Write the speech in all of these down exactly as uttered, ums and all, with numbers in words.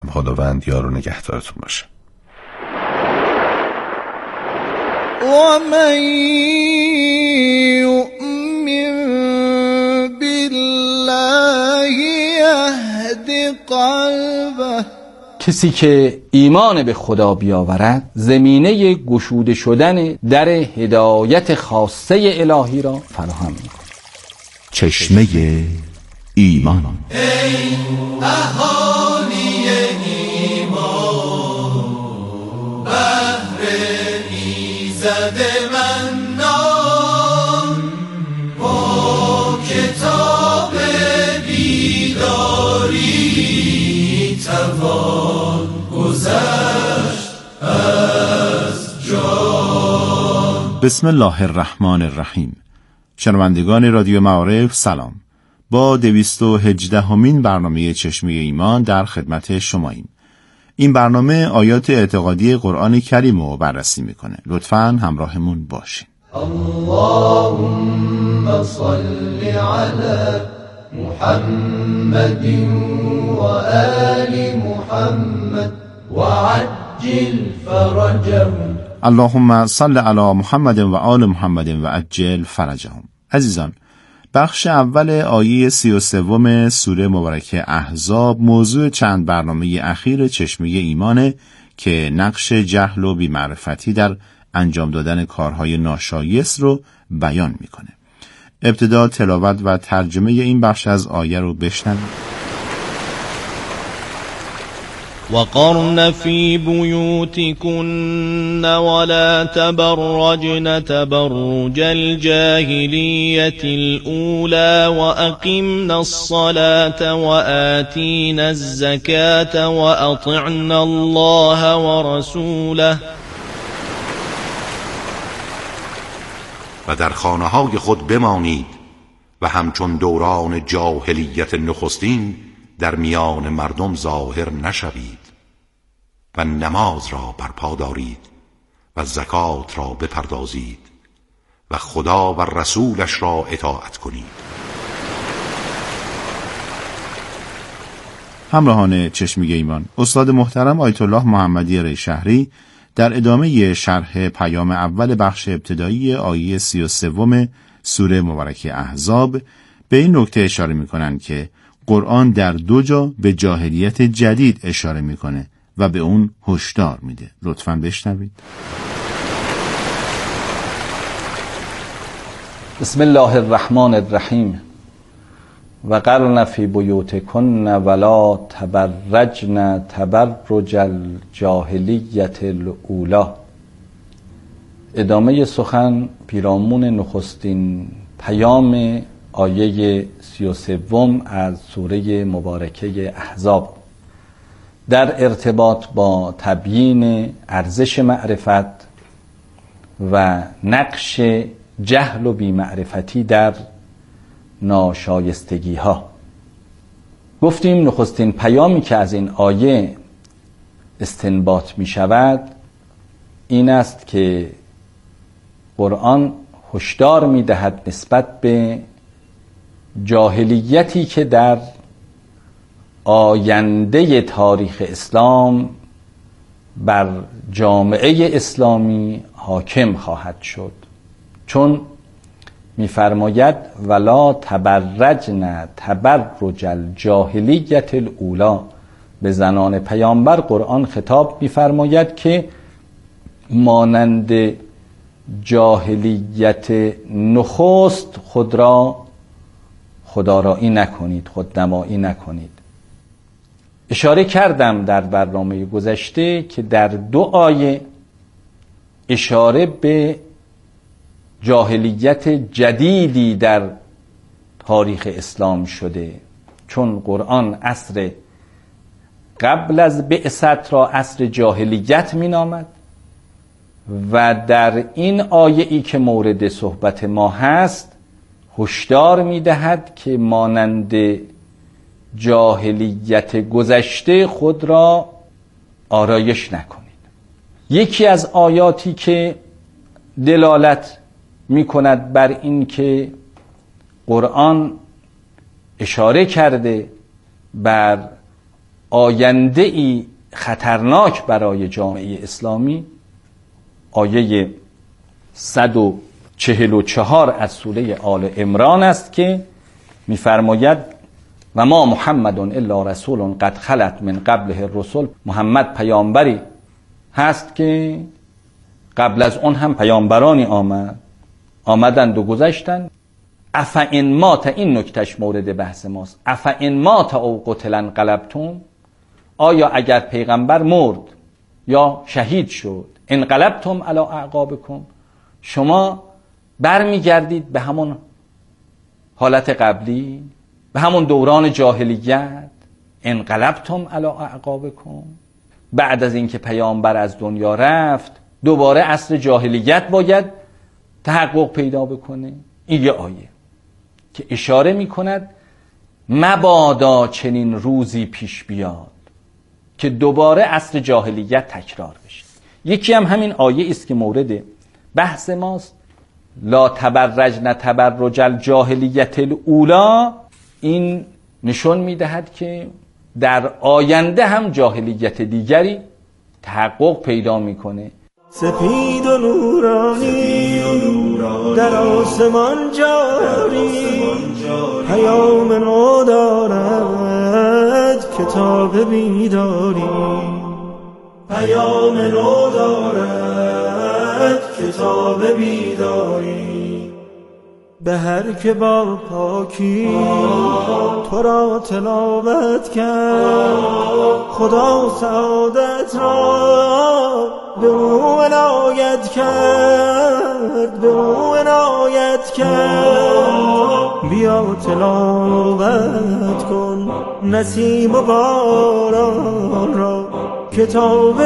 خداوند یار و نگهدارتون باشه. ومن یؤمن بالله یهد قلبه، کسی که ایمان به خدا بیاورد زمینه گشوده شدن در هدایت خاصه الهی را فراهم می‌کند. چشمه ایمان. ای اهالی ایمان، بهر ایزد منان، با کتاب بیداری توان گذشت از جان. بسم الله الرحمن الرحیم. شنوندگان رادیو معارف سلام. با دویست و هجدهمین برنامه چشمه ایمان در خدمت شماییم. این برنامه آیات اعتقادی قرآن کریم رو بررسی میکنه. لطفاً همراهمون باشین. اللهم صل علی محمد و آل محمد و عجل فرجهم. اللهم صل علی محمد و آل محمد و عجل فرجهم. عزیزان، بخش اول آیه سی و سوم سوره مبارکه احزاب موضوع چند برنامه اخیر چشمه ایمانه که نقش جهل و بی‌معرفتی در انجام دادن کارهای ناشایست رو بیان میکنه. ابتدا تلاوت و ترجمه این بخش از آیه رو بشنوید. وقرن في بيوتكن ولا تبرجن تبرج الجاهلية الأولى وأقمنا الصلاة وآتينا الزكاة وأطعنا الله ورسوله. و در خانه‌های خود بمانید و همچون دوران جاهلیت نخستین در میان مردم ظاهر نشوید و نماز را برپا دارید و زکات را بپردازید و خدا و رسولش را اطاعت کنید. همراهان چشمه ایمان، استاد محترم آیت الله محمدی ریشهری در ادامه شرح پیام اول بخش ابتدایی آیه سی و سوم سوره مبارکه احزاب به این نکته اشاره می‌کنند که قرآن در دو جا به جاهلیت جدید اشاره میکنه و به اون هشدار میده. لطفاً بشنوید. بسم الله الرحمن الرحیم. وقرن فی بیوتکن ولا تبرجن تبرج الجاهلیت الاولی. ادامه سخن پیرامون نخستین پیام آیه سی و سوم از سوره مبارکه احزاب در ارتباط با تبیین ارزش معرفت و نقش جهل و بی‌معرفتی در ناشایستگی ها. گفتیم نخستین پیامی که از این آیه استنباط می شود این است که قرآن هشدار می دهد نسبت به جاهلیتی که در آینده تاریخ اسلام بر جامعه اسلامی حاکم خواهد شد، چون می‌فرماید ولا تبرجن تبرج الجاهلیت الاولی. به زنان پیامبر قرآن خطاب می‌فرماید که مانند جاهلیت نخست خود را خودآرایی نکنید، خودنمایی نکنید. اشاره کردم در برنامه گذشته که در دو آیه اشاره به جاهلیت جدیدی در تاریخ اسلام شده، چون قرآن عصر قبل از بعثت را عصر جاهلیت می نامد و در این آیه ای که مورد صحبت ما هست هشدار می دهد که مانند جاهلیت گذشته خود را آرایش نکنید. یکی از آیاتی که دلالت می کند بر این که قرآن اشاره کرده بر آینده ای خطرناک برای جامعه اسلامی، آیه صد و چهل و چهار از سوره آل عمران است که می‌فرماید و ما محمد الا رسول قد خلت من قبله الرسل. محمد پیامبری هست که قبل از اون هم پیامبرانی آمد آمدند و گذشتند. افئن مات، این نکتهش مورد بحث ماست، افئن مات او قتل انقلبتم، آیا اگر پیغمبر مرد یا شهید شد انقلبتم علی اعقابکم، شما برمیگردید به همون حالت قبلی، به همون دوران جاهلیت؟ انقلبتم علی اعقابکم، بعد از اینکه پیامبر از دنیا رفت دوباره عصر جاهلیت باید تحقق پیدا بکنه. این یه آیه که اشاره میکند مبادا چنین روزی پیش بیاد که دوباره عصر جاهلیت تکرار بشه. یکی هم همین آیه است که مورد بحث ماست، لا تبرجن تبرج الجاهلیت الاولی. این نشون میدهد که در آینده هم جاهلیت دیگری تحقق پیدا میکنه. سپید و نورانی در آسمان جاری، پیام نو دارد کتاب بیداری، پیام نو دارد کتاب بیداری. به هر که با پاکی تو را تلاوت کرد، خدا سعادت را به او عنایت کرد، به او عنایت کرد. بیا تلاوت کن نسیم و باران را، کتاب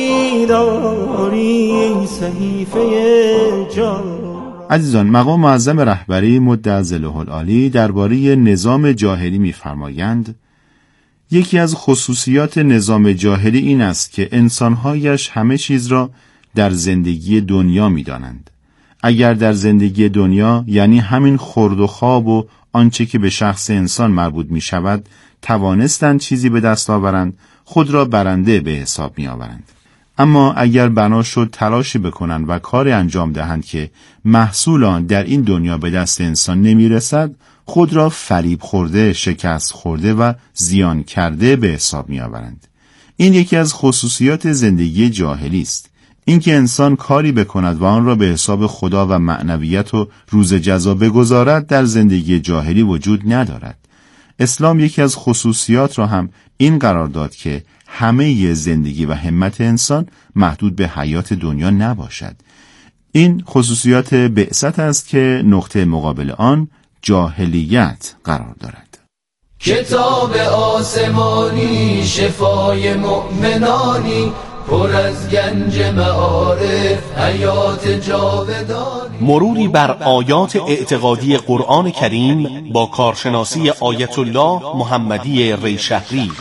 بیداری صحیفه جان. عزیزان، مقام معظم رهبری مد ظله العالی درباره نظام جاهلی می‌فرمایند یکی از خصوصیات نظام جاهلی این است که انسان‌هایش همه چیز را در زندگی دنیا می‌دانند. اگر در زندگی دنیا، یعنی همین خورد و خواب و آنچه که به شخص انسان مربوط می‌شود، توانستند چیزی به دست آورند، خود را برنده به حساب می‌آورند. اما اگر بنا شد تلاشی بکنند و کاری انجام دهند که محصول آن در این دنیا به دست انسان نمیرسد، خود را فریب خورده، شکست خورده و زیان کرده به حساب می آورند. این یکی از خصوصیات زندگی جاهلی است. اینکه انسان کاری بکند و آن را به حساب خدا و معنویت و روز جزا بگذارد در زندگی جاهلی وجود ندارد. اسلام یکی از خصوصیات را هم این قرار داد که همه زندگی و همت انسان محدود به حیات دنیا نباشد. این خصوصیات بعثت است که نقطه مقابل آن جاهلیت قرار دارد. کتاب آسمانی شفای مؤمنانی، پر از گنج معارف حیات جاودانی. مروری بر آیات اعتقادی قرآن کریم با کارشناسی آیت الله محمدی ریشهری.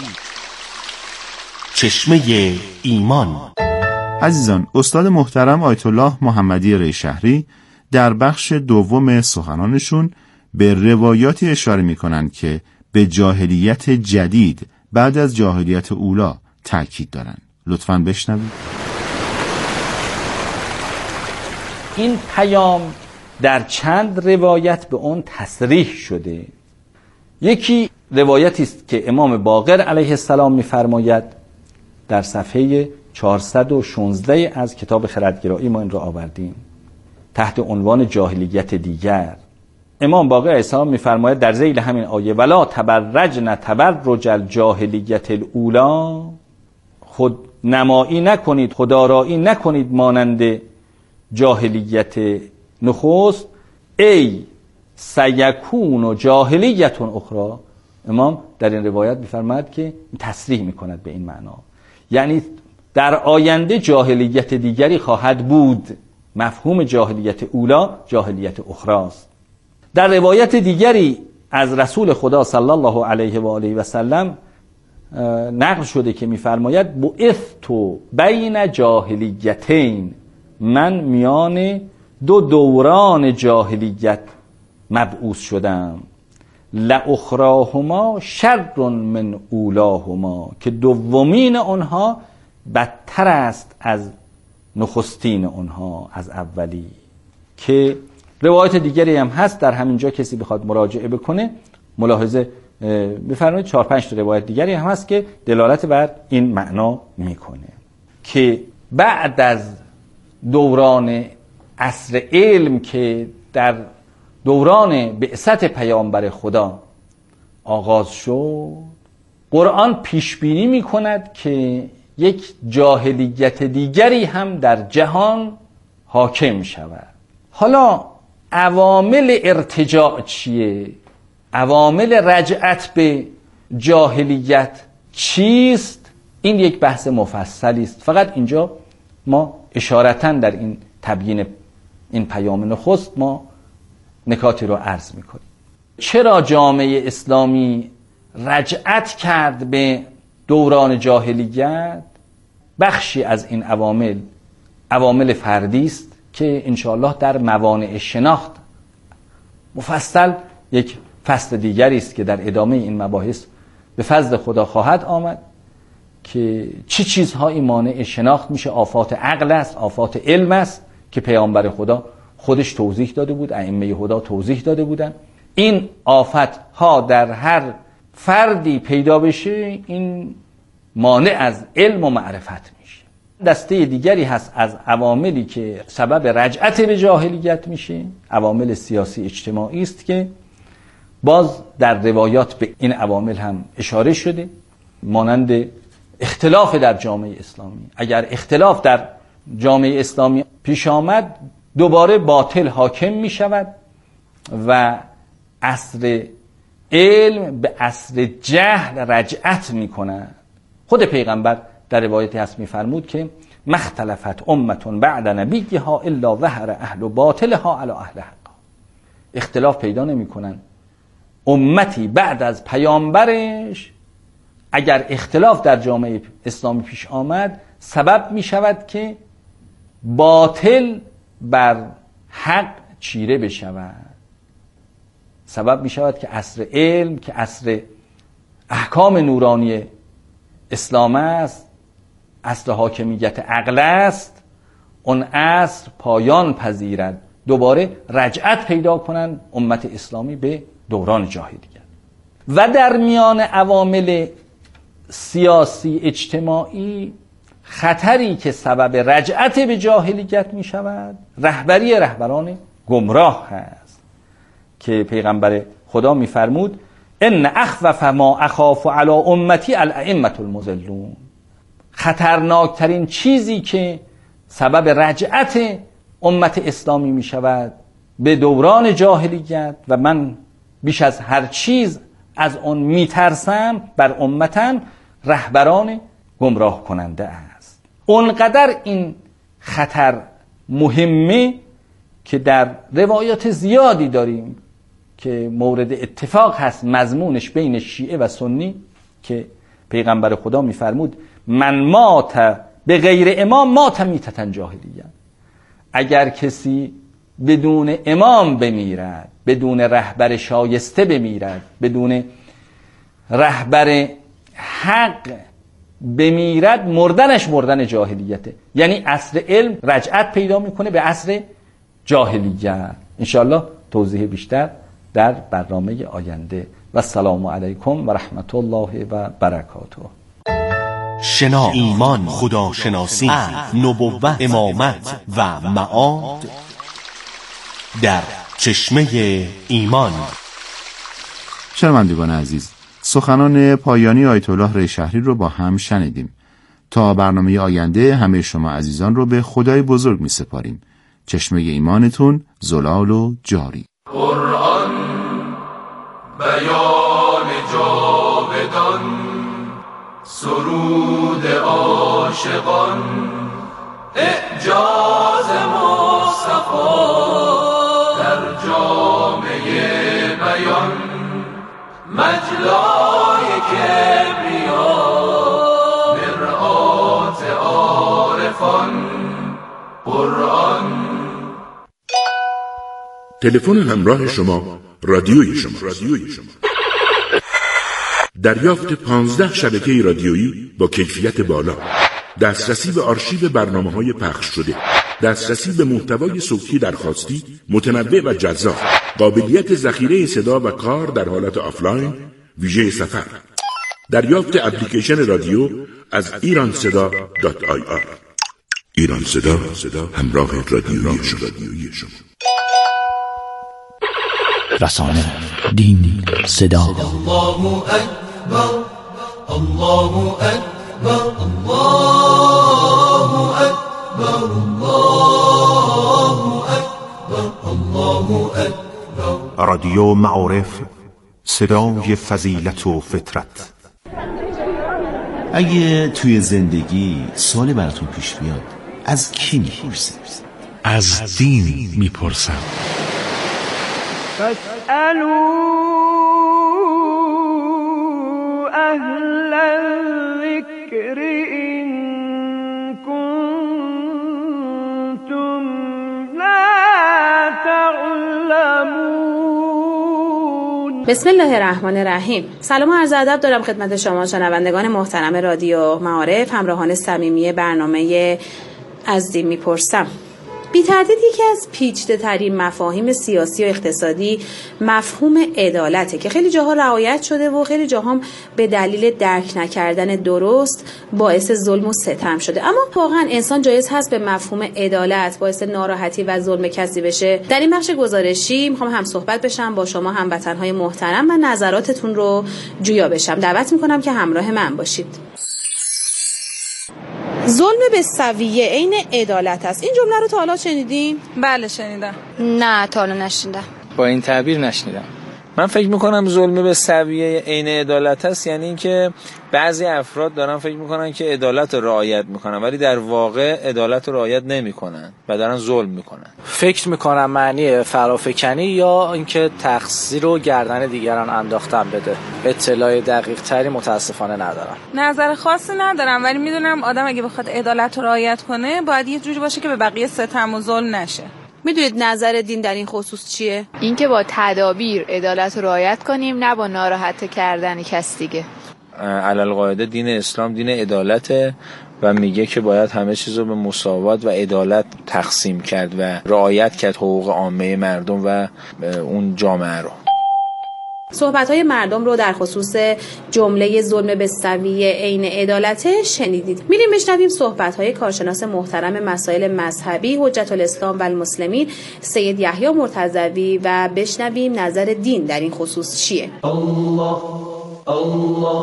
چشمه ایمان. عزیزان، استاد محترم آیت الله محمدی ریشهری در بخش دوم سخنانشون به روایاتی اشاره می کنند که به جاهلیت جدید بعد از جاهلیت اولا تأکید دارند. لطفاً بشنوید. این پیام در چند روایت به اون تصریح شده. یکی روایتی است که امام باقر علیه السلام می‌فرماید، در صفحه چهارصد و شانزده از کتاب خردگرایی ما این را آوردیم تحت عنوان جاهلیت دیگر. امام باقر علیه السلام می‌فرماید در ذیل همین آیه ولا تبرجن تبرج الجاهلیت الاولی، خود نمایی نکنید، خودآرایی نکنید مانند جاهلیت نخست، ای سیکون و جاهلیت اخرى. امام در این روایت می‌فرماید که تصریح می‌کند به این معنا، یعنی در آینده جاهلیت دیگری خواهد بود. مفهوم جاهلیت اولا جاهلیت اخرى است. در روایت دیگری از رسول خدا صلی الله علیه و آله و سلم نقل شده که می‌فرماید بعثت بین جاهلیتین، من میان دو دوران جاهلیت مبعوث شدم. لاخراهما شر من اولاهما، که دومین اونها بدتر است از نخستین اونها، از اولی. که روایت دیگری هم هست، در همینجا کسی بخواد مراجعه بکنه ملاحظه بفرمایید، چهار پنج روایت دیگری هم هست که دلالت بر این معنا میکنه که بعد از دوران عصر علم که در دوران بعثت پیامبر خدا آغاز شد، قرآن پیش بینی میکند که یک جاهلیت دیگری هم در جهان حاکم شود. حالا عوامل ارتجاع چیه؟ عوامل رجعت به جاهلیت چیست؟ این یک بحث مفصلی است. فقط اینجا ما اشارتاً در این تبیین این پیام نخست ما نکاتی رو عرض میکنیم. چرا جامعه اسلامی رجعت کرد به دوران جاهلیت؟ بخشی از این عوامل عوامل فردی است که انشاءالله در موانع شناخت مفصل یک فصل دیگری است که در ادامه این مباحث به فضل خدا خواهد آمد که چه چی چیزهایی مانع شناخت میشه. آفات عقل است، آفات علم است که پیامبر خدا خودش توضیح داده بود، ائمه هدا توضیح داده بودن. این آفت ها در هر فردی پیدا بشه، این مانع از علم و معرفت میشه. دسته دیگری هست از عواملی که سبب رجعت به جاهلیت میشه، عوامل سیاسی اجتماعی است که باز در روایات به این عوامل هم اشاره شده، مانند اختلاف در جامعه اسلامی. اگر اختلاف در جامعه اسلامی پیش آمد، دوباره باطل حاکم می شود و عصر علم به عصر جهل رجعت می کند. خود پیغمبر در روایتی هست می فرمود که مختلفت امتون بعد نبیها الا ظهر اهل باطلها علی اهل حق. اختلاف پیدا نمی کنن امتی بعد از پیامبرش. اگر اختلاف در جامعه اسلامی پیش آمد، سبب می شود که باطل بر حق چیره بشود، سبب می شود که عصر علم که عصر احکام نورانی اسلام است، عصر حاکمیت عقل است، اون عصر پایان پذیرد، دوباره رجعت پیدا کنند امت اسلامی به دوران جاهلیت. و در میان عوامل سیاسی اجتماعی خطری که سبب رجعت به جاهلیت می شود، رهبری رهبران گمراه هست که پیغمبر خدا می فرمود ان اخوف ما اخاف علی امتی الائمه المضلون. خطرناکترین چیزی که سبب رجعت امت اسلامی می شود به دوران جاهلیت و من بیش از هر چیز از اون می ترسم بر امتن، رهبران گمراه کننده است. اونقدر این خطر مهمه که در روایات زیادی داریم که مورد اتفاق هست مضمونش بین شیعه و سنی که پیغمبر خدا میفرمود من مات به غیر امام مات میتتن جاهلیه. اگر کسی بدون امام بمیرد، بدون رهبر شایسته بمیرد، بدون رهبر حق بمیرد، مردنش مردن جاهلیته. یعنی عصر علم رجعت پیدا میکنه به عصر جاهلیت. انشاءالله توضیح بیشتر در برنامه آینده. و السلام علیکم و رحمت الله و برکاته. شناخت، ایمان، خداشناسی، عقل، نبوت، امامت و معاد در چشمه ایمان. شنوندگان عزیز، سخنان پایانی آیت الله ریشهری رو با هم شنیدیم. تا برنامه آینده همه شما عزیزان رو به خدای بزرگ می سپاریم. چشمه ایمانتون زلال و جاری. قرآن بیان جاودان، سرود عاشقان، اعجاز مصطفی در جامعه بیان، مجلای کبریا، مرآت عارفان، قرآن. تلفن همراه شما رادیوی شما. رادیوی شما. دریافت پانزده شبکه رادیویی با کیفیت بالا، دسترسی به آرشیو برنامه‌های پخش شده، دسترسی به محتوای صوتی درخواستی متنوع و جذاب، قابلیت ذخیره صدا و کار در حالت آفلاین، ویژه سفر، دریافت اپلیکیشن رادیو از ایران صدا دات آی آر. ایران صدا، همراه رادیویی شما. رسانه، دین، صدا. الله اکبر، الله اکبر، الله اکبر، الله اکبر، الله اکبر. رادیو معارف، صدای فضیلت و فطرت. اگه توی زندگی سوالی براتون پیش بیاد، از کی میپرسید؟ از دین میپرسم. فاسألوا اهل الذکر ان کنتم لا تعلمون. بسم الله الرحمن الرحیم. سلام و عرض ادب دارم خدمت شما شنوندگان محترم رادیو معارف، همراهان صمیمی برنامه از دین میپرسم. بی تردید یکی از پیچیده ترین مفاهیم سیاسی و اقتصادی مفهوم عدالته که خیلی جاها رعایت شده و خیلی جاها به دلیل درک نکردن درست باعث ظلم و ستم شده. اما واقعا انسان جایز هست به مفهوم عدالت باعث ناراحتی و ظلم کسی بشه؟ در این بخش گزارشی میخوام هم صحبت بشم با شما هموطنهای محترم و نظراتتون رو جویا بشم. دعوت میکنم که همراه من باشید. ظلم به سویه عین عدالت است. این جمله رو تا حالا شنیدین؟ بله شنیدم. نه تا حالا نشنیدم. با این تعبیر نشنیدم. من فکر میکنم ظلم به سویه عین عدالت است، یعنی اینکه بعضی افراد دارن فکر میکنن که عدالت رو رعایت میکنن ولی در واقع عدالت رو رعایت نمیکنن و دارن ظلم میکنن. فکر میکنم معنی فرافکنی یا اینکه تقصیر رو گردن دیگران انداختن بده. اطلاع دقیق تری متاسفانه ندارم. نظر خاصی ندارم ولی میدونم آدم اگه بخواد عدالت رو رعایت کنه باید یه جوری باشه که به بقیه ستم و ظلم نشه. میدونید نظر دین در این خصوص چیه؟ اینکه با تدابیر عدالت رو رعایت کنیم، نه با ناراحت کردن کس دیگه. علل قاعده دین اسلام دین عدالته و میگه که باید همه چیز رو به مساوات و عدالت تقسیم کرد و رعایت کرد حقوق عامه مردم و اون جامعه رو. صحبت‌های مردم رو در خصوص جمله ظلم به سویه عین عدالت شنیدید. میریم بشنویم صحبت‌های کارشناس محترم مسائل مذهبی حجت الاسلام و المسلمین سید یحیی مرتضوی و بشنویم نظر دین در این خصوص چیه. الله الله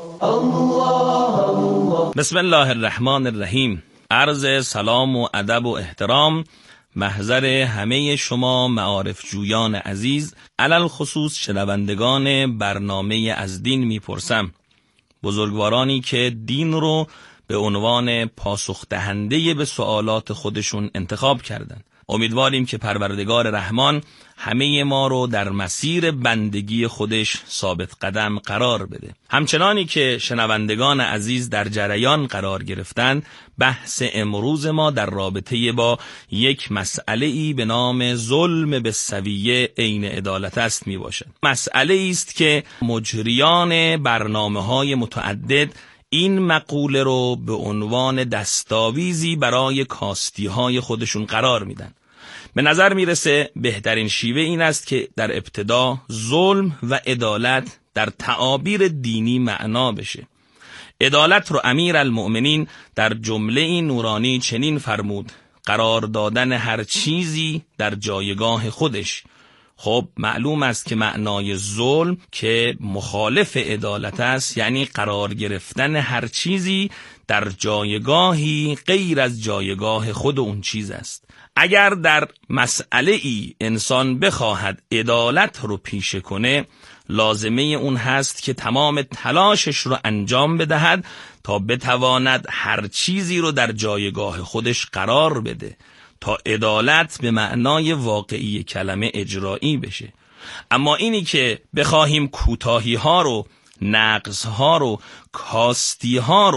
الله. بسم الله الرحمن الرحیم. عرض سلام و ادب و احترام محضر همه شما معارف جویان عزیز، علل خصوص شنوندگان برنامه از دین میپرسم، بزرگوارانی که دین رو به عنوان پاسخ دهنده به سوالات خودشون انتخاب کردند. امیدواریم که پروردگار رحمان همه ما رو در مسیر بندگی خودش ثابت قدم قرار بده. همچنانی که شنوندگان عزیز در جریان قرار گرفتن، بحث امروز ما در رابطه با یک مسئله‌ای به نام ظلم به سویه عین عدالت است می باشد. مسئله است که مجریان برنامه‌های متعدد این مقوله رو به عنوان دستاویزی برای کاستی‌های خودشون قرار میدن. به نظر میرسه بهترین شیوه این است که در ابتدا ظلم و عدالت در تعابیر دینی معنا بشه. عدالت رو امیرالمؤمنین در جمله نورانی چنین فرمود: قرار دادن هر چیزی در جایگاه خودش. خب معلوم است که معنای ظلم که مخالف عدالت است، یعنی قرار گرفتن هر چیزی در جایگاهی غیر از جایگاه خود اون چیز است. اگر در مسئله ای انسان بخواهد عدالت رو پیشه کنه، لازمه اون هست که تمام تلاشش رو انجام بدهد تا بتواند هر چیزی رو در جایگاه خودش قرار بده تا عدالت به معنای واقعی کلمه اجرایی بشه. اما اینی که بخواهیم کوتاهی ها رو، نقص ها رو، کاستی ها رو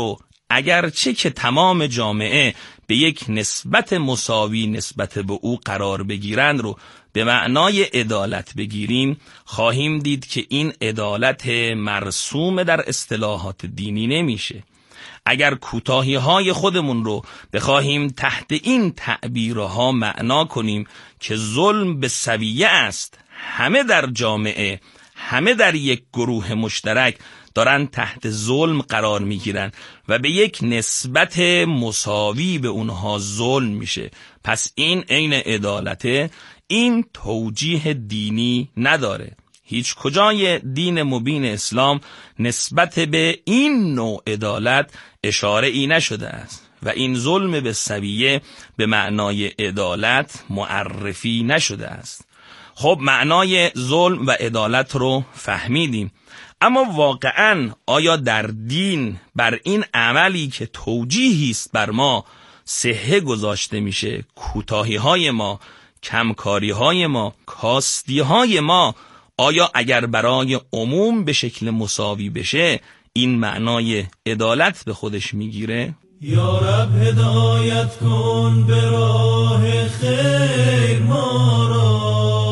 اگرچه که تمام جامعه به یک نسبت مساوی نسبت به او قرار بگیرند رو به معنای عدالت بگیریم، خواهیم دید که این عدالت مرسوم در اصطلاحات دینی نمیشه. اگر کوتاهی های خودمون رو بخواهیم تحت این تعبیرها معنا کنیم که ظلم به سویه است، همه در جامعه، همه در یک گروه مشترک دارن تحت ظلم قرار میگیرن و به یک نسبت مساوی به اونها ظلم میشه، پس این عین عدالته. این توجیه دینی نداره. هیچ کجای دین مبین اسلام نسبت به این نوع عدالت اشاره ای نشده است و این ظلم به سویه به معنای عدالت معرفی نشده است. خب معنای ظلم و عدالت رو فهمیدیم، اما واقعاً آیا در دین بر این عملی که توجیهی است بر ما صحه گذاشته میشه؟ کوتاهی های ما، کمکاری های ما، کاستی های ما، آیا اگر برای عموم به شکل مساوی بشه این معنای عدالت به خودش میگیره؟ یا رب هدایت کن به راه خیر ما را،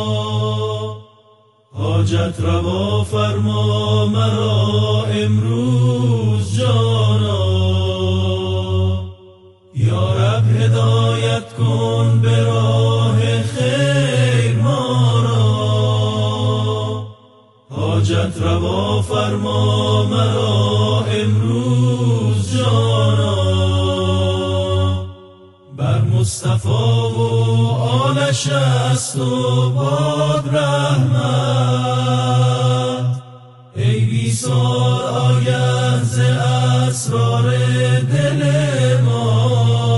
حاجت روا فرما مرا امروز جانا. یا رب هدایت کن به راه خیر ما را، حاجت روا فرما مرا امروز جانا. بر مصطفی و آلش است و باد رحمت، ای بیسار آگه ز اسرار دل ما.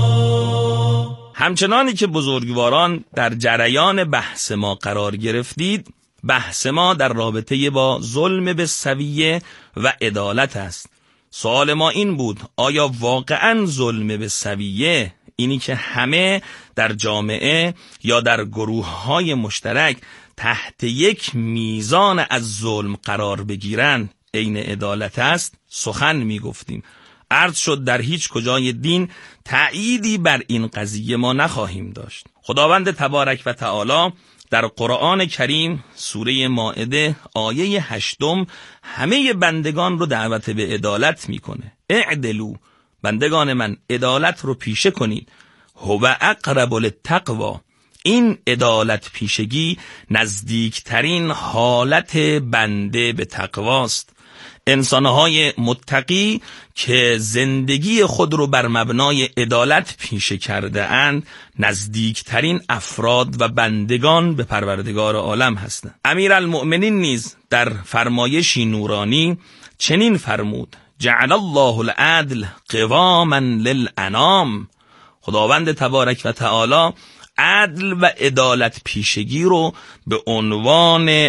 همچنانی که بزرگواران در جریان بحث ما قرار گرفتید، بحث ما در رابطه با ظلم به سویه و عدالت است. سوال ما این بود: آیا واقعاً ظلم به سویه، اینی که همه در جامعه یا در گروه‌های مشترک تحت یک میزان از ظلم قرار بگیرن، عین عدالت است؟ سخن می گفتیم. عرض شد در هیچ کجای دین تأییدی بر این قضیه ما نخواهیم داشت. خداوند تبارک و تعالی در قرآن کریم سوره مائده آیه هشتم همه بندگان رو دعوت به عدالت میکنه. اعدلوا، بندگان من عدالت رو پیشه کنید. هو اقرب للتقوی، این عدالت پیشگی نزدیکترین حالت بنده به تقواست. انسانهای متقی که زندگی خود رو بر مبنای عدالت پیشه کرده اند، نزدیکترین افراد و بندگان به پروردگار عالم هستند. امیرالمؤمنین نیز در فرمایشی نورانی چنین فرمود: جعل الله العدل قواما للانام. خداوند تبارک و تعالی عدل و عدالت پیشگی رو به عنوان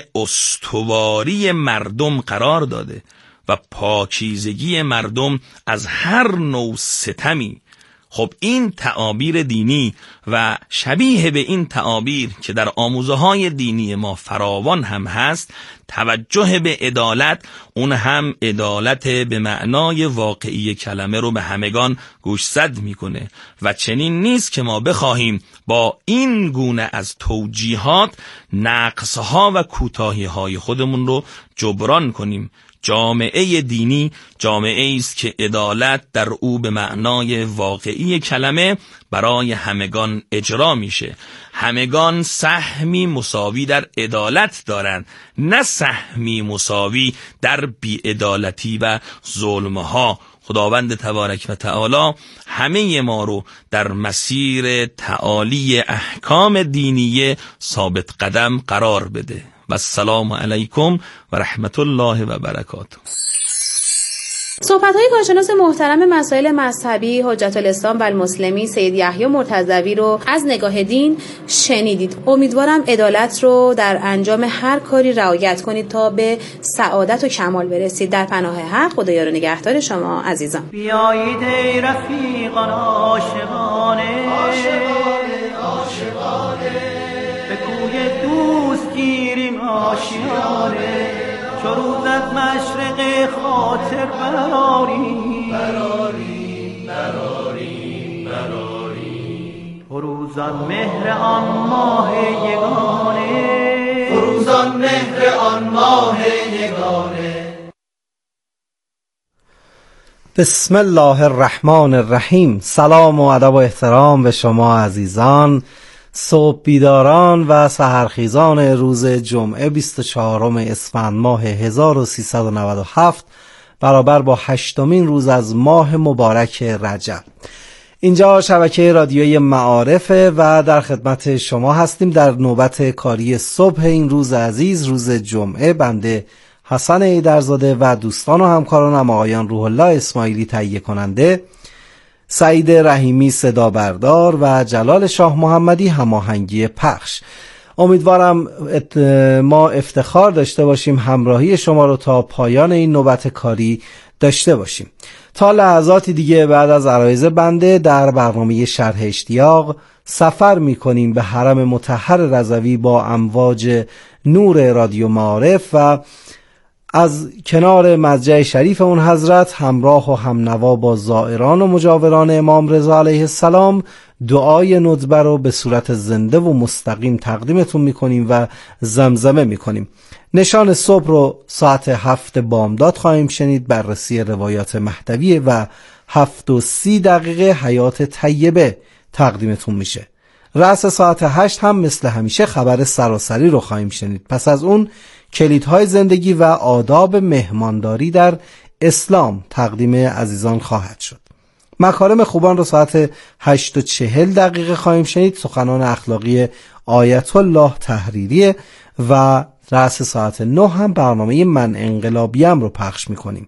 استواری مردم قرار داده و پاکیزگی مردم از هر نوع ستمی. خب این تعابیر دینی و شبیه به این تعابیر که در آموزه های دینی ما فراوان هم هست، توجه به عدالت، اون هم عدالت به معنای واقعی کلمه رو به همگان گوشزد میکنه و چنین نیست که ما بخواهیم با این گونه از توجیهات نقصها و کوتاهی‌های خودمون رو جبران کنیم. جامعه دینی جامعه است که عدالت در او به معنای واقعی کلمه برای همگان اجرا میشه. همگان سهمی مساوی در عدالت دارند، نه سهمی مساوی در بی‌عدالتی و ظلمها. خداوند تبارک و تعالی همه ما رو در مسیر تعالی احکام دینیه ثابت قدم قرار بده. و السلام علیکم و رحمت الله و برکاته. صحبت‌های کارشناس محترم مسائل مذهبی حجت الاسلام و المسلمین سید یحیی مرتضوی رو از نگاه دین شنیدید. امیدوارم عدالت رو در انجام هر کاری رعایت کنید تا به سعادت و کمال برسید. در پناه حق، خدایا رو نگهدار شما عزیزان. بیایید ای رفیقان عاشقانه، عاشقانه عاشقانه به کوی دوست گیریم آشیانه، چو روزت مشرق خاطر براری براری فروزان مهر آن ماه یگانه، فروزان مهر آن ماه یگانه. بسم الله الرحمن الرحیم. سلام و ادب و احترام به شما عزیزان، صبح بیداران و سحرخیزان روز جمعه بیست و چهارم اسفند ماه هزار و سیصد و نود و هفت برابر با هشتمین روز از ماه مبارک رجب. اینجا شبکه رادیوی معارفه و در خدمت شما هستیم در نوبت کاری صبح این روز عزیز، روز جمعه. بنده حسن ایدرزاده و دوستان و همکارانم آقایان روح الله اسماعیلی تهیه کننده، سعید رحیمی صدا بردار و جلال شاه محمدی هماهنگی پخش. امیدوارم ما افتخار داشته باشیم همراهی شما رو تا پایان این نوبت کاری داشته باشیم. تا لحظاتی دیگه بعد از عرایض بنده در برنامه شرح اشتیاق سفر میکنیم به حرم مطهر رضوی با امواج نور رادیو معارف و از کنار مضجع شریف اون حضرت همراه و همنوا با زائران و مجاوران امام رضا علیه السلام دعای ندبه رو به صورت زنده و مستقیم تقدیمتون میکنیم و زمزمه میکنیم. نشان صبح رو ساعت هفت بامداد خواهیم شنید، بررسی روایات مهدوی و هفت و سی دقیقه حیات طیبه تقدیمتون میشه. رأس ساعت هشت هم مثل همیشه خبر سراسری رو خواهیم شنید. پس از اون کلیدهای زندگی و آداب مهمانداری در اسلام تقدیم عزیزان خواهد شد. مکارم خوبان رو ساعت هشت و چهل دقیقه خواهیم شنید. سخنان اخلاقی آیت الله تحریری و رأس ساعت نه هم برنامه من انقلابیم رو پخش میکنیم.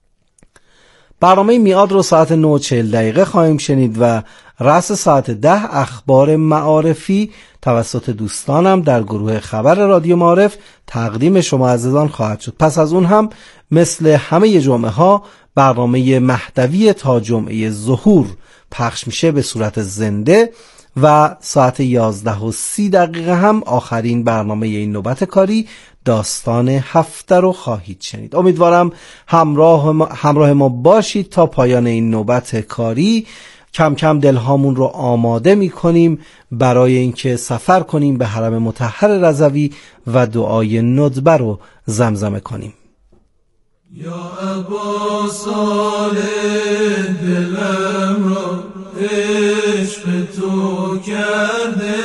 برنامه میعاد رو ساعت نه و چهل دقیقه خواهیم شنید و رأس ساعت ده اخبار معارفی توسط دوستانم در گروه خبر رادیو معارف تقدیم شما عزیزان خواهد شد. پس از اون هم مثل همه جمعه ها برنامه مهدوی تا جمعه ظهور پخش میشه به صورت زنده و ساعت یازده و سی دقیقه هم آخرین برنامه این نوبت کاری داستان هفته رو خواهید شنید. امیدوارم همراه ما, همراه ما باشید تا پایان این نوبت کاری. کم کم دلهامون رو آماده می کنیم برای اینکه سفر کنیم به حرم مطهر رضوی و دعای ندبه رو زمزمه کنیم. یا ابا صالح دلم را عشق تو کرده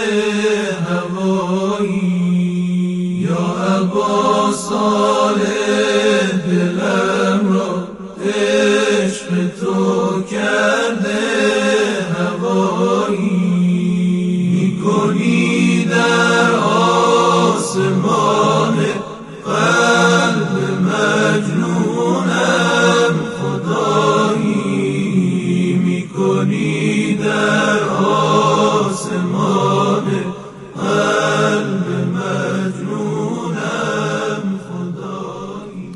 هوایی، یا ابا صالح دلم را عشق تو کرده هوایی، میکنی در آسمان قلب مجنونم خدایی، میکنی در آسمان قلب مجنونم خدایی.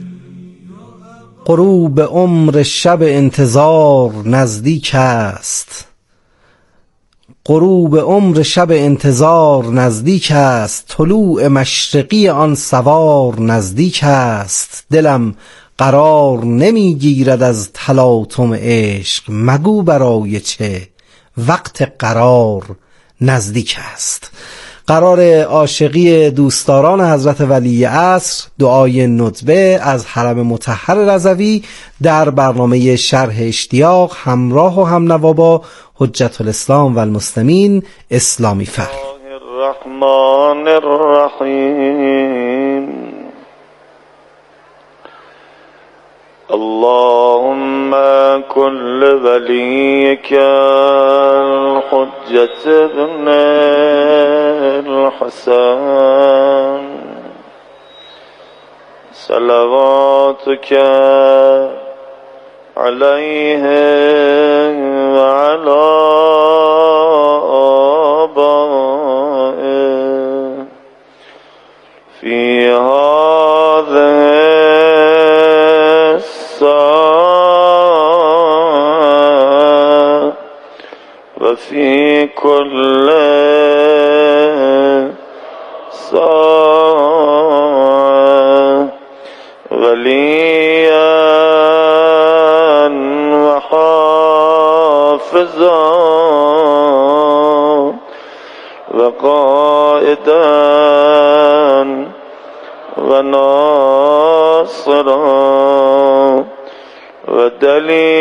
غروب عمر شب انتظار نزدیک است، غروب عمر شب انتظار نزدیک است، طلوع مشرقی آن سوار نزدیک است، دلم قرار نمیگیرد از تلاطم عشق، مگو برای چه وقت قرار نزدیک است. قرار عاشقی دوستداران حضرت ولی عصر دعای ندبه از حرم مطهر رضوی در برنامه شرح اشتیاق همراه و همنوا با حجت الاسلام و المسلمین اسلامی فر. الرحمن الرحیم. اللهم كل وليك الحجة ابن الحسن صلواتك عليه وعلى آبائه في هذه الساعة وفي كل ساعة وليا وحافظا قائدا و ناصرا و دلیلا